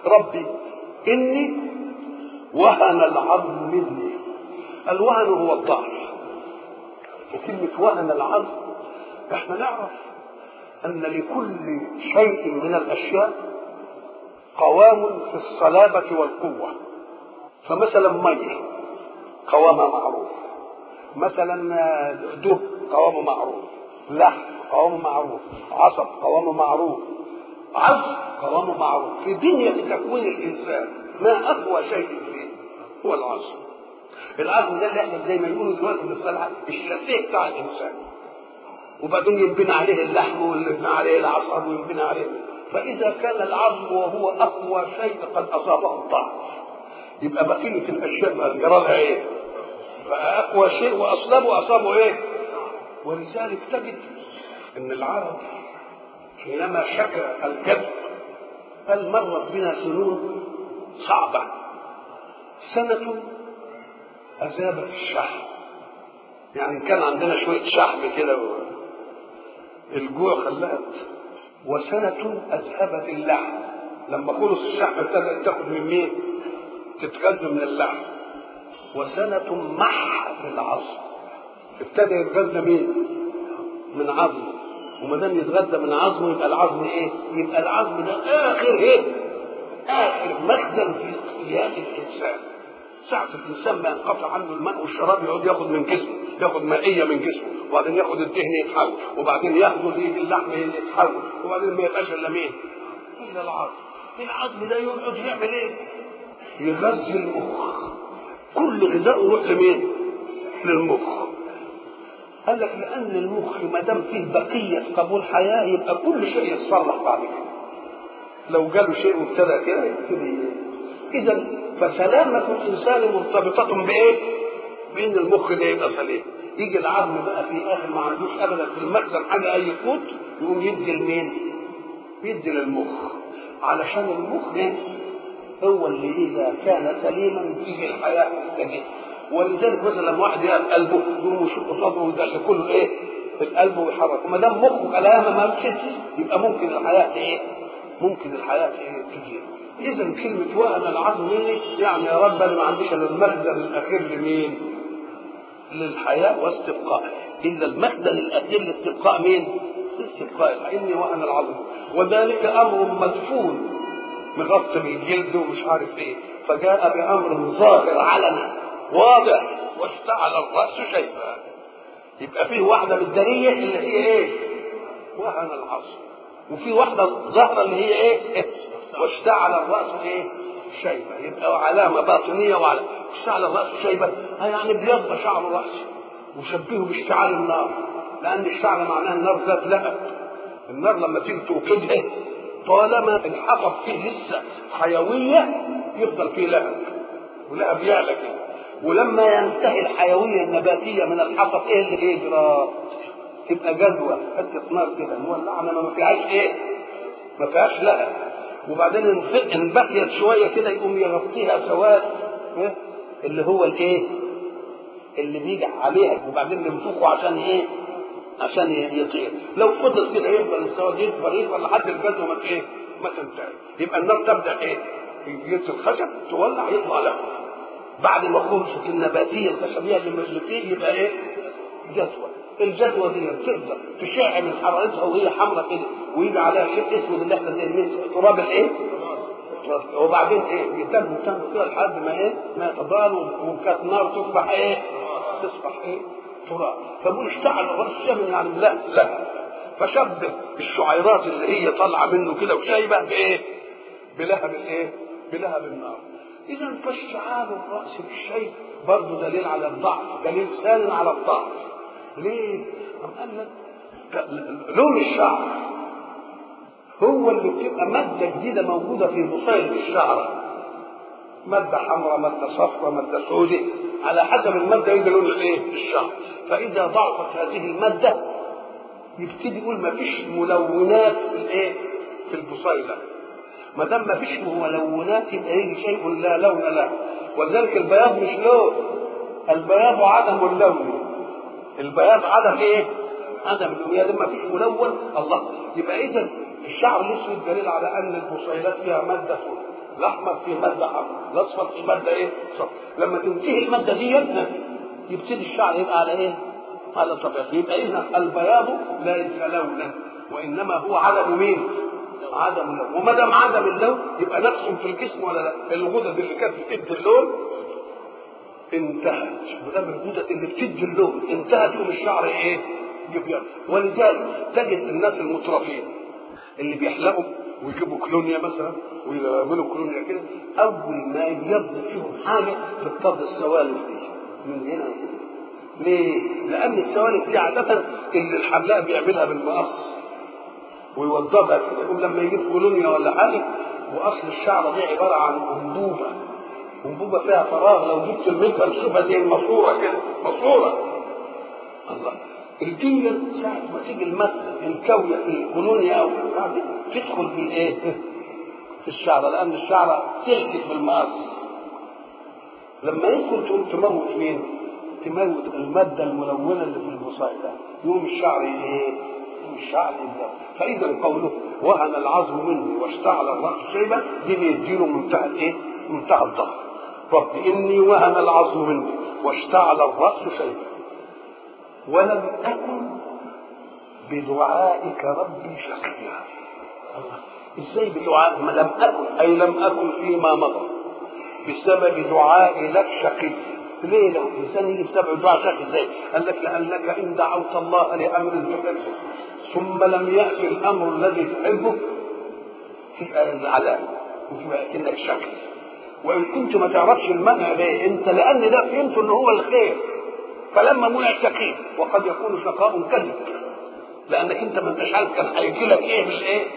ربي إني وهن العظم مني. الوهن هو الضعف، وكلمة وهن العظم احنا نعرف أن لكل شيء من الأشياء قوام في الصلابة والقوة. فمثلا مية قوامها معروف، مثلا دهن قوامه معروف، لحم قوامه معروف، عصب قوامه معروف، عظم قوامه معروف. في بنية تكوين الإنسان ما أقوى شيء فيه هو العظم. العظم ده اللي احنا زي ما يقولوا دلوقتي بالصلاة الشاسيه بتاع الإنسان، وبعدين ينبنى عليه اللحم وينبنى عليه العصب وينبنى عليه. فإذا كان العظم وهو أقوى شيء قد أصابه الضعف، يبقى بقية الأشياء ما جرى لها إيه؟ بقى أقوى شيء وأصابه إيه؟ ولذلك تجد إن العرب حينما شكى الجد قال مرت بنا سنون صعبة، سنة أذابت الشحم، يعني كان عندنا شوية شحم كده الجوع خلات، وسنة أذهبت اللحم، لما خلص الشحم ابتدأت تاخد من مين؟ تتغذى من اللحم. وسنة محت العظم، ابتدى يتغذى مين؟ من عظمه، وما دام يتغذى من عظمه يبقى العظم ايه؟ يبقى العظم ده آخر ايه؟ آخر مخزن في اقتيات الإنسان. ساعة الإنسان ما ينقطع عنه الماء والشراب يقعد ياخد من جسمه، ياخد مائية من جسمه، وبعدين ياخد الدهن يتحول، وبعدين ياخد اللحم يتحول، وبعدين ما يبقاش إلا مين؟ إلا العظم. العظم ده يقعد يعمل إيه؟ يغذي المخ، كل غذاء يروح لمين؟ للمخ. قال لك لأن المخ ما دام فيه بقية قبول حياة يبقى كل شيء يتصلح بعد كده. لو جاله شيء وابتدى كده يبتدي. إذا فسلامة الإنسان مرتبطة بإيه؟ بإن المخ ده يبقى سليم. يجي العظم بقى في آخر ما عندوش أبدا في المخزن حاجة أي قوت، يقوم يدي لمين؟ يدي للمخ، علشان المخ هو اللي إذا كان سليما تيجي الحياة مستمرة. ولذلك مثلا لما واحد يقف قلبه يقوم يشق صدره ويدل كله إيه؟ القلب ويحرك، وما دام مخه كلامه ما مشيتش يبقى ممكن الحياة إيه؟ ممكن الحياة إيه؟ تجي. إذا كلمة وهن العظم مني يعني يا رب أنا ما عنديش إلا المخزن الأخير لمين؟ للحياة واستبقاء. إلا المخزن الأخير لاستبقاء مين؟ لاستبقاء. إني وهن العظم، وذلك أمر مدفون مغطى بالجلد ومش عارف إيه، فجاء بأمر ظاهر علنا واضح واشتعل الرأس شيبا. يبقى فيه واحدة بالدنية اللي هي إيه؟ وهن العظم، وفي واحدة ظاهرة اللي هي إيه؟ واشتعل الرأس إيه؟ شيبة. يبقى علامة باطنية وعلامة. اشتعل الرأس شيبة يعني ابيض شعر رأسه، وشبهه باشتعال النار، لأن الشعر معناه النار ذات لهب. النار لما تيجي توقدها طالما الحطب فيه لسه حيوية يفضل فيه لهب، ولهب يعلى كده. ولما ينتهي الحيوية النباتية من الحطب ايه اللي يجرى؟ تبقى جذوة حتة نار كده مولعة ما فيهاش ايه؟ ما فيهاش لهب. وبعدين ان بقيت شويه كده يقوم يغطيها سواد إيه؟ اللي هو الايه؟ اللي بيجي عليها، وبعدين ننفخه عشان ايه؟ عشان يطير. لو فضل كده يفضل السواد يكبر لحد الجذوه ما ايه؟ ما تنتهي. يبقى النار تبدا ايه؟ جبت الخشب تولع يطلع لها. بعد ما خلصت النباتيه الخشبيه اللي فيه يبقى ايه؟ جذوه. الجذوه دي تقدر تشع من حرارتها وهي حمراء كده، ويجي عليها شيء اسود اللي احنا زي تراب الايه؟ وبعدين ايه؟ يتم كده لحد ما ايه؟ ما تضال، وكانت نار تصبح ايه؟ تصبح ايه؟ تراب. فبقول اشتعل الراس شبه يعني لا فشبه الشعيرات اللي هي طالعه منه كده وشايبه بايه؟ بلهب الايه؟ بلهب النار. اذا فاشتعال الراس بالشيء برضه دليل على الضعف، دليل ثاني على الضعف. ليه؟ قال لك لون الشعر هو اللي بتبقى مادة جديدة موجودة في بصيلة الشعر، مادة حمراء، مادة صفراء، مادة سوداء، على حسب المادة يبقى لون الايه؟ الشعر. فإذا ضعفت هذه المادة يبتدي يقول ما فيش ملونات في الايه؟ في البصيلة. ما دام ما فيش ملونات يبقى يجي شيء لا لون له. ولذلك البياض مش لون، البياض عدم اللون. البياض عدم ايه؟ عدم اللون. يعني ما فيش ملون الله. يبقى اذا الشعر الاسود دليل على ان البصيلات فيها ماده سوداء، الاحمر في ماده حمراء، الاصفر في ماده ايه؟ صفر. لما تنتهي الماده دي يبتدي الشعر يبقى على ايه؟ على طبيعته. يبقى اذا البياض ليس لونا وانما هو عدم مين؟ عدم اللون. وما دام عدم اللون يبقى نقص في الجسم ولا لا؟ الغدد اللي كانت بتدي اللون انتهت، ودام الغدد اللي بتدي اللون انتهت يوم الشعر ايه؟ يبيض. ولذلك تجد الناس المترفين اللي بيحلقوا ويجيبوا كلونيا مثلا ويعملوا كلونيا كده، اول ما يبيض فيهم حاجه تبتض السوالف دي من هنا. ليه؟ لان السوالف دي عاده اللي الحلاق بيعملها بالمقص ويوضبها كده، يقوم لما يجيب كولونيا ولا حاجه، واصل الشعر دي عباره عن انبوبه فيها فراغ، لو جبت المثل تشوفها زي الماسوره كده، ماسوره. الله، الجيل ساعه ما تيجي الماده الكاويه في الكولونيا او بعدين تدخل في الايه؟ في الشعر، لان الشعر سلكت بالمقص. لما يدخل تقوم تموت مين؟ تموت الماده الملونه اللي في البصيله، يوم الشعر ايه؟ الشعر يبيض. فاذا قوله وهن العظم مني واشتعل الراس شيبه دي بيديله منتهى الايه؟ منتهى الضعف. رب اني وهن العظم مني واشتعل الراس شيبه ولم اكن بدعائك ربي شقيا. ازاي بدعاء؟ لم اكن اي لم اكن فيما مضى بسبب دعائي لك شقي. ليه لو الانسان يجي بسبب دعاء شقي ازاي؟ قال لك لانك ان دعوت الله لامر تحبه ثم لم ياتي الامر الذي تحبه تبقى زعلان وتبقى كأنك شقي. وان كنت ما تعرفش المنع ليه انت، لان ده فهمت ان هو الخير، فلما منع شقي. وقد يكون شقاء كذب لانك انت ما انتش عارف كان هيجي لك ايه بالايه.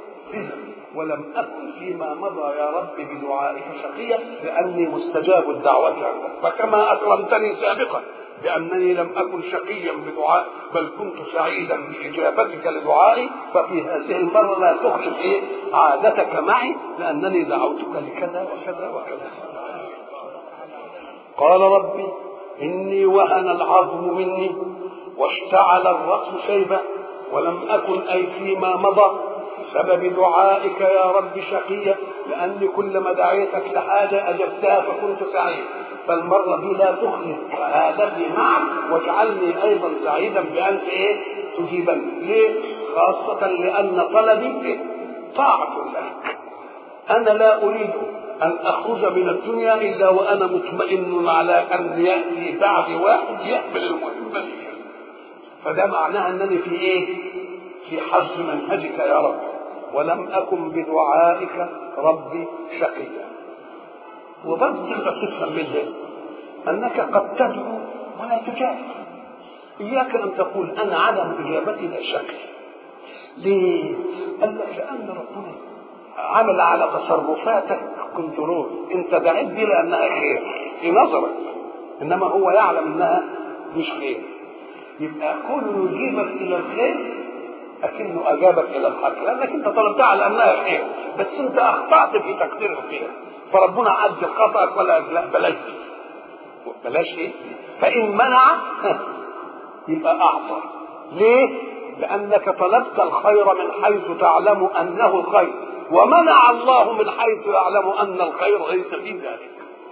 ولم اكن فيما مضى يا رب بدعائك شقيا لاني مستجاب الدعوه عندك، فكما اكرمتني سابقا بانني لم اكن شقيا بدعاء بل كنت سعيدا باجابتك لدعائي، ففي هذه المره لا تخلف ايه؟ عادتك معي لانني دعوتك لكذا وكذا وكذا. قال ربي اني وهن العظم مني واشتعل الراس شيبه ولم اكن اي فيما مضى بسبب دعائك يا رب شقيا، لاني كلما دعيتك لحاجه اجبتها فكنت سعيد، فالمره دي لا تخلف عادتي معك واجعلني ايضا سعيدا بانت ايه؟ تجيبني. ليه؟ خاصه لان طلبي طاعه لك. انا لا اريد ان اخرج من الدنيا الا وانا مطمئن على ان ياتي بعد واحد يحمل المهمه لي، فده معناه انني في ايه؟ في حظ منهجك يا رب. ولم اكن بدعائك ربي شقيا. وبرضه تقدر تفهم منه انك قد تدعو ولا تجاب. اياك ان تقول انا عدم اجابتي لا شكل. ليه؟ قال لك لان ربنا عمل على تصرفاتك كنترول. انت دعيت دي لانها خير في نظرك، انما هو يعلم انها مش خير. يبقى كونه يجيبك الى الخير لكنه اجابك الى الحق، لانك انت طلبتها على انها خير بس انت اخطات في تقدير الخير، فربنا عد خطأك ولا لا بلاش ايه. فان منع يبقى اعطى. ليه؟ لانك طلبت الخير من حيث تعلم انه الخير، ومنع الله من حيث يعلم ان الخير ليس في ذلك.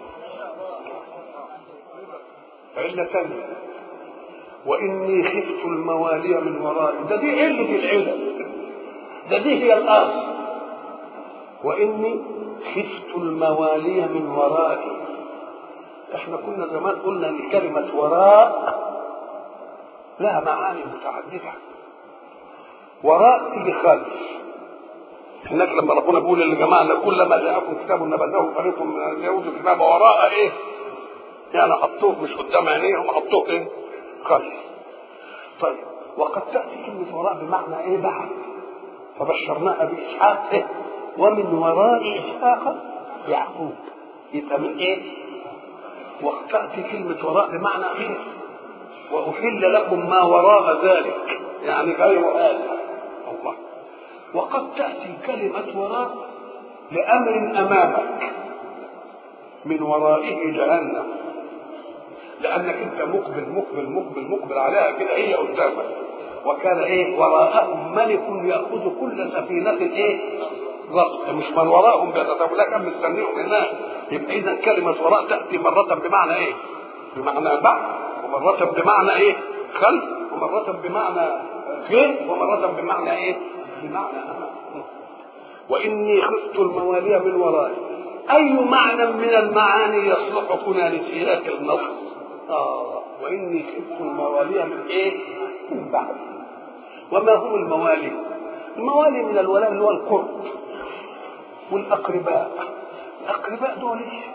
فإلا تانية وإني خفت الموالي من ورائي، ده دي علة العلل، ده دي هي الأصل. وإني خفت الموالي من ورائي. احنا كنا زمان قلنا ان كلمة وراء لها معاني متعددة. وراء تيجي خلف. هناك لما ربنا بيقول للجماعة كلما جاءكم كتاب نبذه فريق من اليهود الكتاب وراء ايه؟ يعني حطوه مش قدام عينيهم، حطوه ايه؟ خلف. طيب وقد تأتي كلمة وراء بمعنى ايه؟ بعد. فبشرناها بإسحاق إيه؟ ومن وراء إسحاق يعقوب. يبقى من ايه؟ وقد تأتي كلمة وراء بمعنى غير. وأحل لكم ما وراء ذلك يعني غير هذا الله. وقد تأتي كلمة وراء لأمر أمامك من ورائه جهنم، لأنك أنت مقبل عليها كده هي قدامك. وكان إيه؟ وراءهم ملك يأخذ كل سفينة إيه؟ غصب، مش من وراءهم بيتتابعون لك أم مستنيهم هناك. يبقى إذا كلمة وراء تأتي مرة بمعنى إيه؟ بمعنى بعد، ومرة بمعنى إيه؟ خلف، ومرة بمعنى غير، ومرة بمعنى إيه؟ بمعنى أمام. وإني خفت الموالي من ورائي، أي معنى من المعاني يصلح هنا لسياق النص؟ وإني خفت الموالي من إيه؟ من بعد. وما هم الموالي؟ الموالي من الولاء اللي هو القرب والأقرباء. الأقرباء دول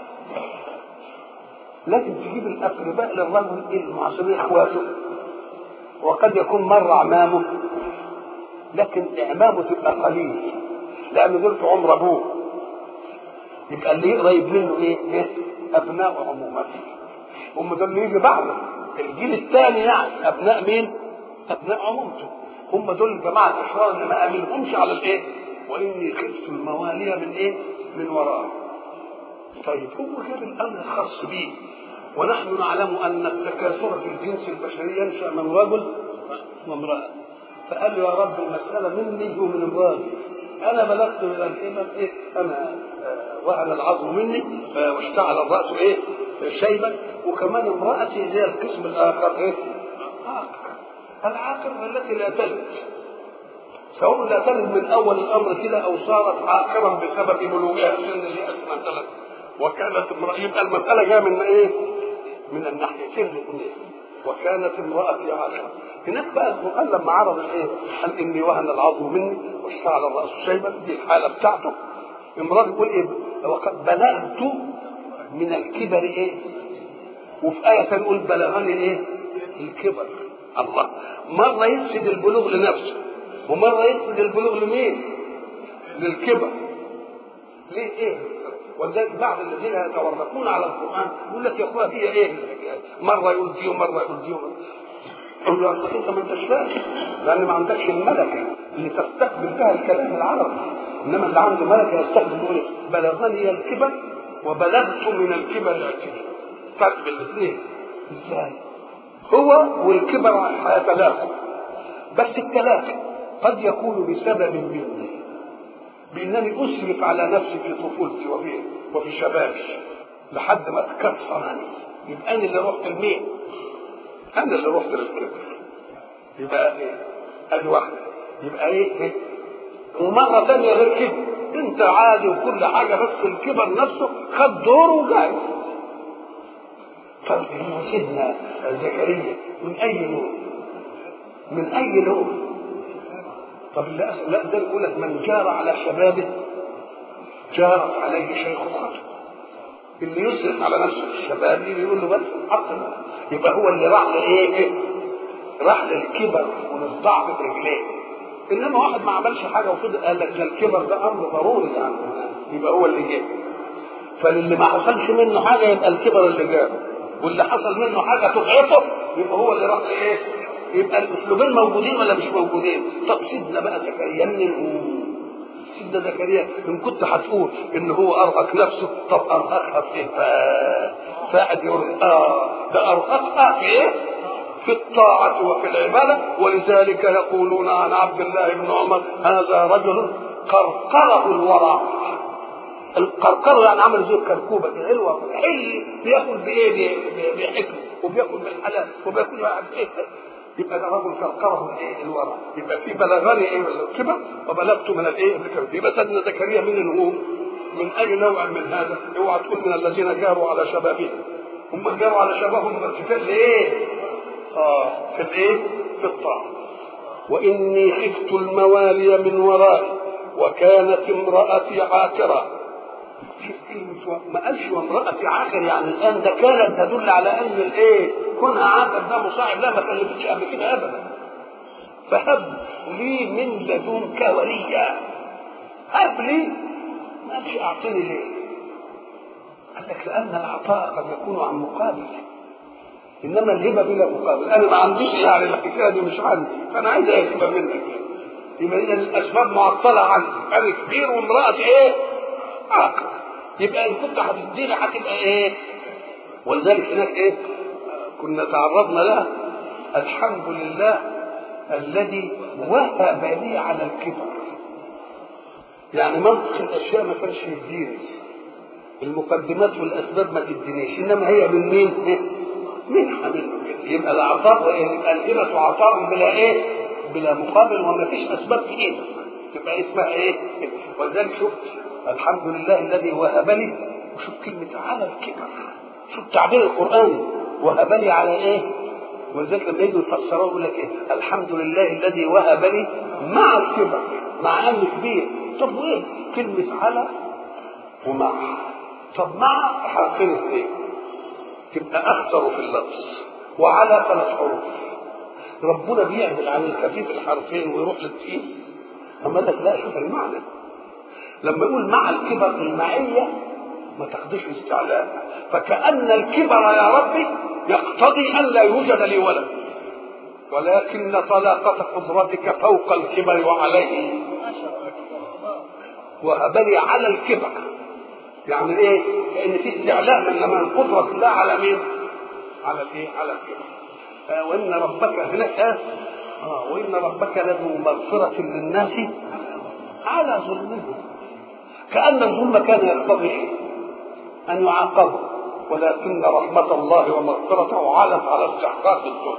لازم تجيب الأقرباء للرجل المعاصرين إخواته، وقد يكون مر أعمامه، لكن إعمامه تبقى قليل لأنه دول في عمر أبوه، يبقى اللي قريب منه إيه؟ أبناء عمومته، هم دول اللي يجي بعده الجيل الثاني، يعني أبناء مين؟ أبناء عمومته، هم دول الجماعة الأشرار اللي ما أمنهمش على الإيه؟ وإني خفت الموالي من إيه؟ من وراء. طيب هو جاب الأمر الخاص به، ونحن نعلم أن التكاثر في الجنس البشري ينشأ من رجل وامرأة، فقال له يا رب المسألة مني ومن امرأتي، أنا بلغت من الكبر إيه؟ أنا وهن العظم مني واشتعل الرأس إيه؟ شيبا، وكمان امرأتي هي القسم الآخر إيه؟ العاقر التي لا تلد، سواء لا تلد من أول الأمر كده أو صارت عاقرا بسبب بلوغها سن اليأس مثلا، وكانت امرأة، يبقى المسألة جاية من إيه؟ من الناحيتين الاثنين. وكانت امرأتي عاقرا. هناك بقى القرآن لما عرض الإيه؟ قال إني وهن العظم مني واشتعل الرأس شيبا، دي الحالة بتاعته. امرأة يقول إيه؟ وقد بلغت من الكبر إيه؟ وفي آية تقول بلغني إيه؟ الكبر. الله، مرة يسجد البلوغ لنفسه، ومرة يسجد البلوغ لمين؟ للكبر. ليه إيه؟ ولذلك بعض الذين يتورطون على القرآن يقول لك يا أخويا هي إيه؟ مرة يقول دي ومرة يقول دي ومرة. أقول له أصل أنت ما أنتش فاهم، لأن ما عندكش الملكة اللي تستقبل بها الكلام العربي، إنما اللي عنده ملكة يستقبل يقول بلغني الكبر وبلغت من الكبر اعتداء. فرق بين الاثنين إزاي؟ هو والكبر هيتلاقوا، بس التلاقي قد يكون بسبب مني، بأنني أسرف على نفسي في طفولتي وفي شبابي لحد ما تكسر عني، يبقى أنا اللي رحت لمين؟ أنا اللي رحت للكبر. يبقى إيه؟ أدي واحدة. يبقى إيه؟ ومرة ثانية غير كده، أنت عادي وكل حاجة، بس الكبر نفسه خد دوره وجاي. طب سيدنا زكريا من أي نوع؟ من أي نوع؟ طب لا زي يقول لك من جار على شبابه جارت عليه شيخوخته. اللي يسرف على نفسه في الشباب يقول له بس حطنا، يبقى هو اللي راح لايه؟ راح للكبر وللضعف برجليه. انما واحد ما عملش حاجه وفضل قال لك ده الكبر ده امر ضروري يعني، يبقى هو اللي جاب. فاللي ما حصلش منه حاجه يبقى الكبر اللي جابه، واللي حصل منه حاجه تضعفه يبقى هو اللي راح لايه؟ يبقى الاسلوبين موجودين ولا مش موجودين؟ طب سيدنا بقى زكريا منين؟ سيدنا زكريا ان كنت هتقول ان هو ارهق نفسه، طب ارهقها في ايه؟ فقعد يقول ده ارهقها في ايه؟ في الطاعه وفي العباده. ولذلك يقولون عن عبد الله بن عمر هذا رجل قرقره الورع. القرقره يعني عمل زي الكركوبه كده، حلوه حلي، بياكل بايه؟ بحكمه، وبياكل بالحلال، وبياكل ايه. يبقى ده رجل كرقره الايه؟ الورع. يبقى في بلغني ايه الكبر وبلغت من الايه؟ الكبر. يبقى سيدنا زكريا من هو؟ من اي نوع من هذا؟ اوعى تقول من الذين جاروا على شبابهم. هم جاروا على شبابهم بس في الايه؟ في الايه؟ في الطاعه. واني خفت الموالي من ورائي وكانت امرأتي عاقرة. شوف كلمة ما قالش وامرأتي عاقر، يعني الآن ده كانت تدل على أن الإيه؟ كونها عاقر ده مصاعب، لا ما كلفتش قبل كده أبدا. فهب لي من لدنك وليا. هب لي، ما قالش أعطيني ليه؟ قال لك لأن العطاء قد يكون عن مقابل، إنما الهبة بلا مقابل. أنا ما عنديش يعني الحكاية دي مش عندي، فأنا عايز أهبة منك. يبقى إذا الأسباب معطلة عني، أنا كبير وامرأتي إيه؟ عاقر. يبقى إن كنت هتديني هتبقى إيه؟ ولذلك هناك إيه؟ كنا تعرضنا لها. الحمد لله الذي وهب لي على الكبر. يعني منطق الاشياء ما كانش يديني، المقدمات والاسباب ما تدينيش، انما هي من مين؟ منحه منه كده. يبقى العطاء الهبه عطاء بلا ايه؟ بلا مقابل، وما فيش اسباب في ايدك، تبقى اسمها ايه؟ ولذلك شوف الحمد لله الذي وهب لي، وشوف كلمه على الكبر، شوف تعبير القرآن وهب لي على ايه؟ ولذلك لما يجوا يفسروه يقول لك ايه؟ الحمد لله الذي وهب لي مع الكبر، مع انه كبير. طب وايه كلمه على ومع؟ طب مع حرفين اثنين تبقى اخسر في اللفظ، وعلى 3 حروف. ربنا بيعمل عن الخفيف الحرفين ويروح للتقيل. اما لك لا، شوف المعنى لما يقول مع الكبر، المعيه ما تاخدش استعلاء، فكأن الكبر يا ربي يقتضي أن لا يوجد لي ولد، ولكن طلاقة قدرتك فوق الكبر وعليه وهب لي على الكبر. يعني ايه؟ كأن في استعلاء من لما قدرة الله على مين؟ على الايه؟ على الكبر. وإن ربك هناك وإن ربك لذو مغفرة للناس على ظلمهم، كأن الظلم كان يقتضي أن يعاقبوا، ولكن رحمة الله ومغفرته علت على استحقاق الظلم.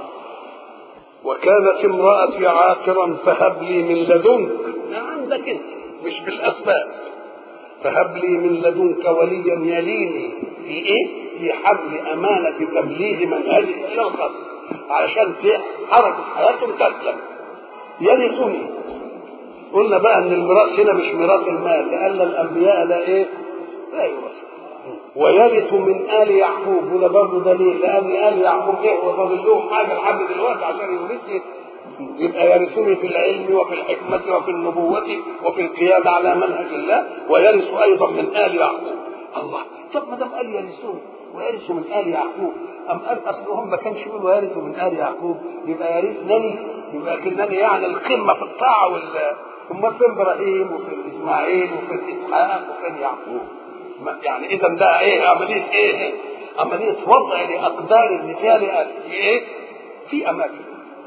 وكانت امرأتي عاقرا فهب لي من لدنك، عندك انت مش بالأسباب، فهب لي من لدنك وليا يليني في ايه؟ في حمل أمانة تبليغ منهجك إلى الخلق، عشان حركة حياتهم تسلم. يرثني. قلنا بقى ان الميراث هنا مش ميراث المال، لأن الأنبياء لا ايه؟ لا يورثون. ويرث من آل يعقوب، وده برضه دليل، لأن آل يعقوب ايه؟ وفاضل لهم حاجة لحد دلوقتي عشان يورثني. يبقى يرثني في العلم وفي الحكمة وفي النبوة وفي القيام على منهج الله، ويرث أيضا من آل يعقوب. الله، طب ما دام قال يرثون ويرث من آل يعقوب، أم قال أصلهم ما كانش يقول ويرث من آل يعقوب يبقى يرثنني، يبقى كنني يعني القمة في الطاعة أمال فين إبراهيم وفين إسماعيل وفين إسحاق وفين يعقوب؟ يعني إذا ده إيه؟ عملية إيه؟ عملية وضع لأقدار الرجال في إيه؟ في أماكن.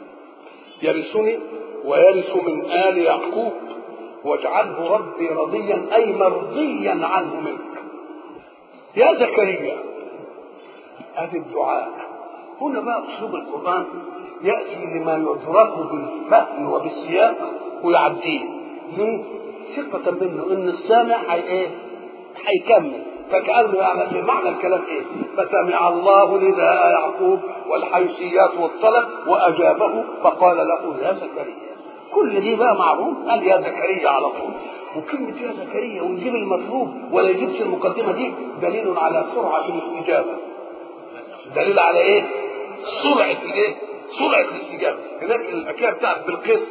يرثني ويرث من آل يعقوب واجعله ربي رضيا، أي مرضيا عنه منك. يا زكريا، هذا الدعاء. هنا بقى أسلوب القرآن يأتي لما يدرك بالفهم وبالسياق ويعديه. ليه؟ ثقة منه إن السامع هيكمل، فكأنه يعني معنى الكلام ايه؟ فسمع الله نداء يعقوب والحيثيات والطلب وأجابه فقال له يا زكريا. كل دي بقى معروف، قال يا زكريا على طول. وكلمة يا زكريا ونجيب المطلوب ولا يجيبش المقدمة دي دليل على سرعة الاستجابة. دليل على ايه؟ سرعة الايه؟ سرعة الاستجابة. هناك الحكاية بتاعت بالقسط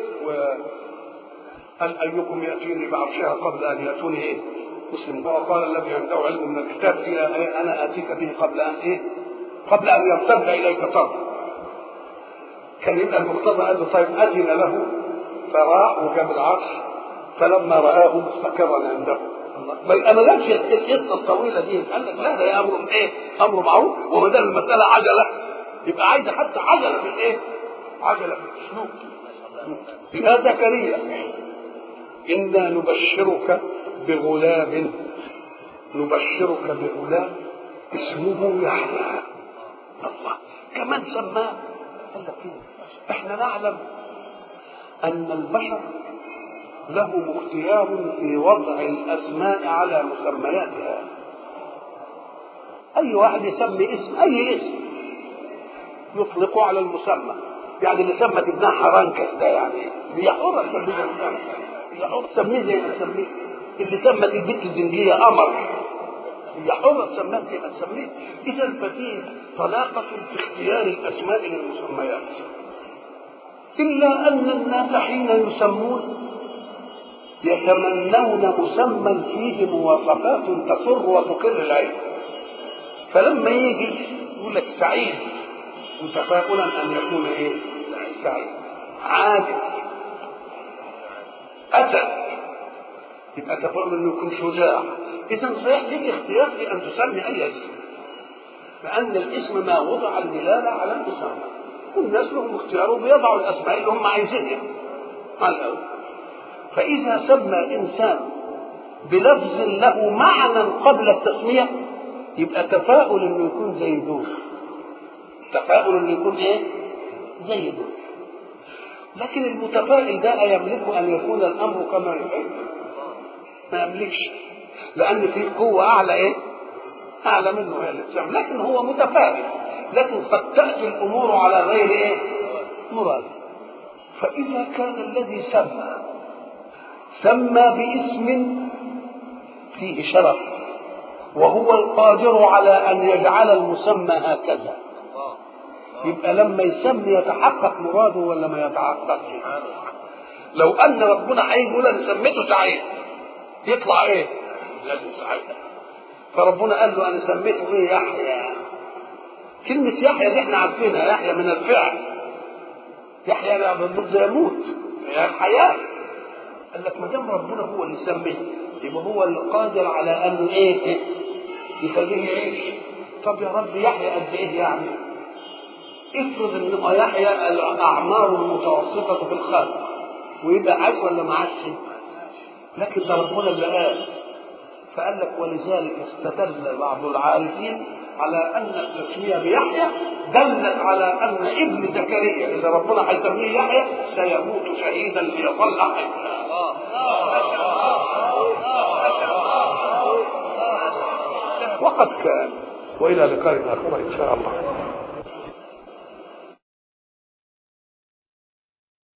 هل أيكم يأتيني بعرشها قبل أن يأتوني ايه؟ مسلم. وقال الذي عنده علم من الكتاب أنا آتيك به قبل أن ايه؟ قبل أن يرتد إليك طرف. كان يبقى المقتضى قال له طيب أذن له، فراح وجاب العرش، فلما رآه مستقرا عنده. ما يأملكش القصة الطويلة دي، قال لك لا، ده أمر ايه؟ أمر معروف. وما دام المسألة عجلة يبقى عايزة حتى عجلة في الايه؟ عجلة في الأسلوب. يا زكريا إنا نبشرك بغلام، نبشرك بغلام اسمه يحيى. الله، كمان سماه. قال لك ايه؟ احنا نعلم ان البشر لهم اختيار في وضع الاسماء على مسمياتها. اي واحد يسمي اسم، اي اسم يطلقه على المسمى. يعني اللي سمت ابنها حرنكس ده يعني هي حرة تسميه، هي حرة تسميه زي ما تسميه. اللي سمت البنت الزنجية قمر هي حرة تسميه زي ما تسميه. إذا ففيه طلاقة في اختيار الأسماء للمسميات، إلا أن الناس حين يسمون يتمنون مسمى فيه مواصفات تسر وتقر العين. فلما يجي يقول لك سعيد متفائلا أن يكون إيه؟ سعيد. عادل، أسد، يبقى تفضل انه يكون شجاع. اذا صحيح لك اختيار في ان تسمي اي اسم، لان الاسم ما وضع الدلاله على المسمى، والناس لهم اختيار وبيضعوا الاسماء اللي هم عايزينها على الاول. فاذا سمى انسان بلفظ له معنى قبل التسمية يبقى تفاؤل انه يكون زي دول، تفاؤل انه يكون ايه؟ زي دول. لكن المتفائل ده يملك ان يكون الامر كما يحب؟ ما يملكش، لان في قوه اعلى ايه؟ اعلى منه هي اللي بتعمل، لكن هو متفائل، لكن قد تاتي الامور على غير ايه؟ مراد. فاذا كان الذي سمى باسم فيه شرف وهو القادر على ان يجعل المسمى هكذا، يبقى لما يسمي يتحقق مراده ولا ما يتحققش؟ لو ان ربنا عايز يقول انا سميته سعيد يطلع ايه؟ لازم سعيد. فربنا قال له انا سميته ايه؟ يحيى. كلمه يحيى دي احنا عارفينها، يحيى من الفعل، يحيى بالضبط يموت، هي الحياه. قال لك ما دام ربنا هو اللي سميه يبقى هو القادر على انه ايه؟ يخليه يعيش. طب يا رب يحيى قد ايه يعني؟ افرض ان يحيى الاعمار المتوسطه في الخلق ويبقى عاش ولا ما عاشش؟ لكن ده ربنا اللي قال. فقال لك ولذلك استدل بعض العارفين على ان التسميه بيحيى دلت على ان ابن زكريا اللي ربنا هيسميه يحيى سيموت شهيدا ليظل حيا. وقد كان. والى لقاء اخر ان شاء الله.